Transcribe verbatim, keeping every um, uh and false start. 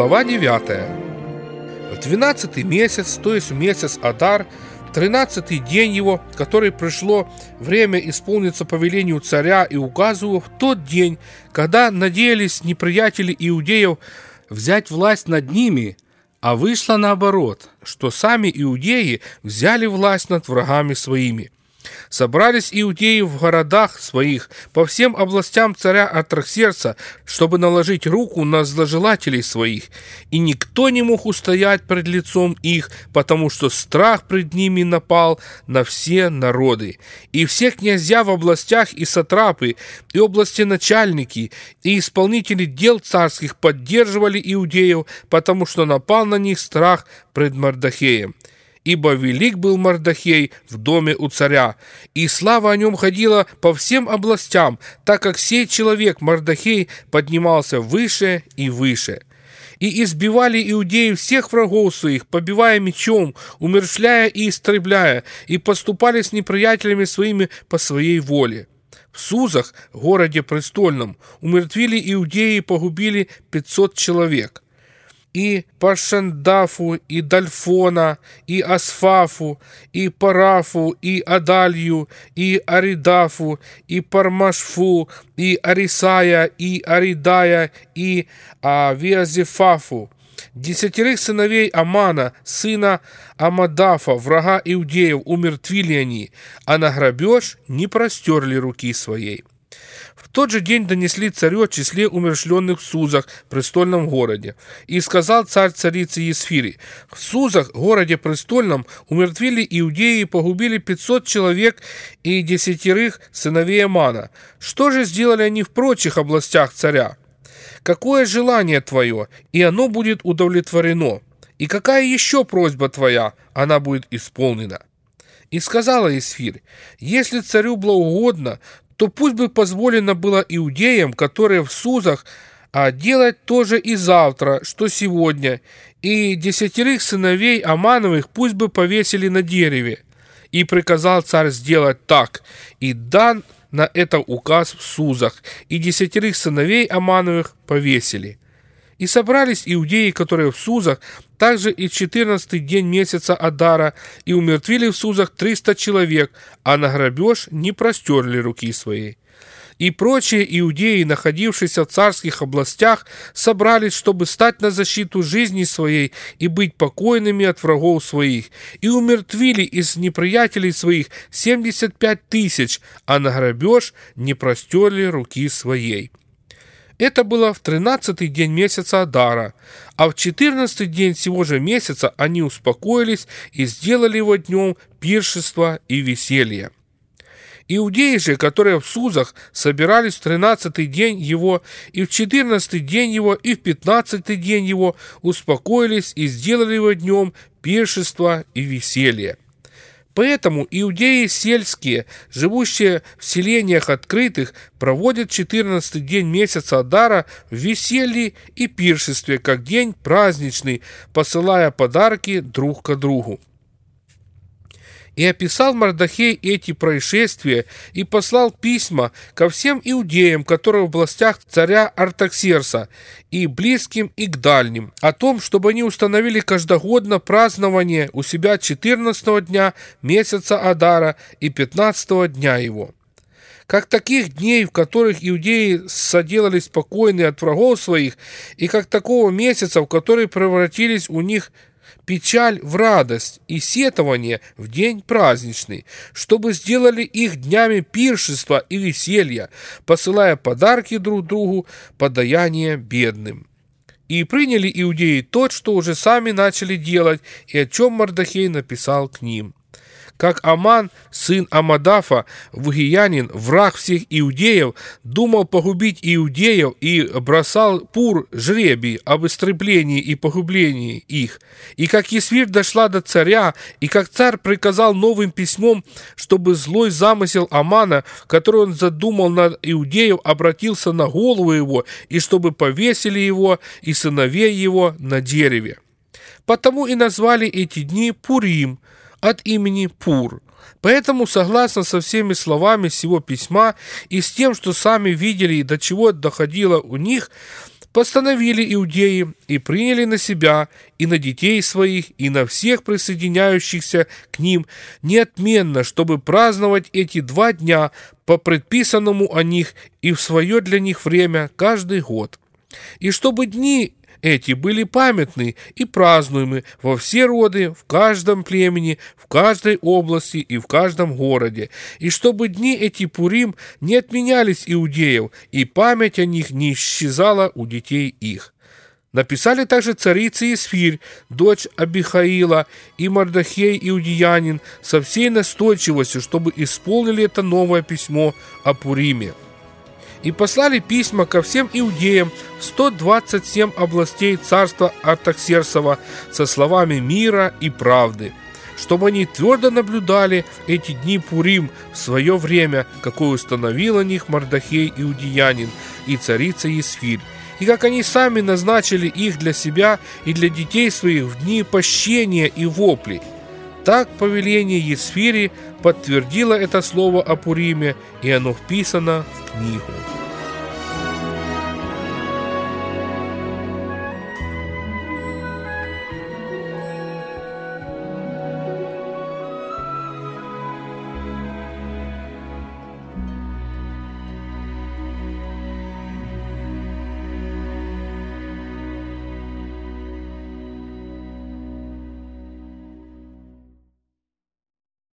Глава девятая. В двенадцатый месяц, то есть в месяц Адар, тринадцатый день его, который пришло время исполниться повелению царя и указу его, в тот день, когда надеялись неприятели иудеев взять власть над ними, а вышло наоборот, что сами иудеи взяли власть над врагами своими. Собрались иудеи в городах своих по всем областям царя Артаксеркса, чтобы наложить руку на зложелателей своих, и никто не мог устоять пред лицом их, потому что страх пред ними напал на все народы. И все князья в областях и сатрапы, и областеначальники, и исполнители дел царских поддерживали иудеев, потому что напал на них страх пред Мордохеем. Ибо велик был Мордохей в доме у царя, и слава о нем ходила по всем областям, так как сей человек Мордохей поднимался выше и выше. И избивали иудеи всех врагов своих, побивая мечом, умерщвляя и истребляя, и поступали с неприятелями своими по своей воле. В Сузах, городе престольном, умертвили иудеи и погубили пятьсот человек. И Паршандафу, и Дальфона, и Асфафу, и Парафу, и Адалью, и Аридафу, и Пармашфу, и Арисая, и Аридая, и Авиазефафу, десятерых сыновей Амана, сына Амадафа, врага иудеев, умертвили они, а на грабеж не простерли руки своей. В тот же день донесли царю о числе умерщвленных в Сузах, престольном городе. И сказал царь царице Есфире: в Сузах, городе престольном, умертвили иудеи и погубили пятьсот человек и десятерых сыновей Амана. Что же сделали они в прочих областях царя? Какое желание твое, и оно будет удовлетворено? И какая еще просьба твоя, она будет исполнена? И сказала Есфирь: если царю благоугодно, то пусть бы позволено было иудеям, которые в Сузах, а делать тоже и завтра, что сегодня, и десятерых сыновей Амановых пусть бы повесили на дереве. И приказал царь сделать так, и дан на это указ в Сузах, и десятерых сыновей Амановых повесили. И собрались иудеи, которые в Сузах, также и в четырнадцатый день месяца Адара, и умертвили в Сузах триста человек, а на грабеж не простерли руки своей. И прочие иудеи, находившиеся в царских областях, собрались, чтобы стать на защиту жизни своей и быть покойными от врагов своих, и умертвили из неприятелей своих семьдесят пять тысяч, а на грабеж не простерли руки своей. Это было в тринадцатый день месяца Адара, а в четырнадцатый день сего же месяца они успокоились и сделали его днем пиршества и веселья. Иудеи же, которые в Сузах, собирались в тринадцатый день его, и в четырнадцатый день его, и в пятнадцатый день его, успокоились и сделали его днем пиршества и веселья. Поэтому иудеи сельские, живущие в селениях открытых, проводят четырнадцатый день месяца Адара в веселье и пиршестве, как день праздничный, посылая подарки друг к другу. И описал Мордохей эти происшествия и послал письма ко всем иудеям, которые в областях царя Артаксеркса, и близким, и к дальним, о том, чтобы они установили каждогодно празднование у себя четырнадцатого дня месяца Адара и пятнадцатого дня его. Как таких дней, в которых иудеи соделались покойны от врагов своих, и как такого месяца, в который превратились у них печаль в радость и сетование в день праздничный, чтобы сделали их днями пиршества и веселья, посылая подарки друг другу, подаяние бедным. И приняли иудеи то, что уже сами начали делать, и о чем Мордохей написал к ним. Как Аман, сын Амадафа, вугиянин, враг всех иудеев, думал погубить иудеев и бросал пур жребий об истреблении и погублении их. И как Есфирь дошла до царя, и как царь приказал новым письмом, чтобы злой замысел Амана, который он задумал над иудеев, обратился на голову его, и чтобы повесили его и сыновей его на дереве. Потому и назвали эти дни Пурим, от имени Пур. Поэтому, согласно со всеми словами сего письма и с тем, что сами видели и до чего доходило у них, Постановили иудеи и приняли на себя и на детей своих, и на всех присоединяющихся к ним неотменно, чтобы праздновать эти два дня по предписанному о них и в свое для них время каждый год. И чтобы дни эти были памятны и празднуемы во все роды, в каждом племени, в каждой области и в каждом городе, и чтобы дни эти Пурим не отменялись иудеев, и память о них не исчезала у детей их. Написали также царица Есфирь, дочь Абихаила, и Мардохей иудеянин со всей настойчивостью, чтобы исполнили это новое письмо о Пуриме. И послали письма ко всем иудеям в сто двадцать семь областей царства Артаксерсова со словами мира и правды, чтобы они твердо наблюдали эти дни Пурим в свое время, какое установил о них Мардохей иудеянин и царица Есфирь, и как они сами назначили их для себя и для детей своих в дни пощения и воплей. Так повеление Есфири подтвердило это слово о Пуриме, и оно вписано в книгу.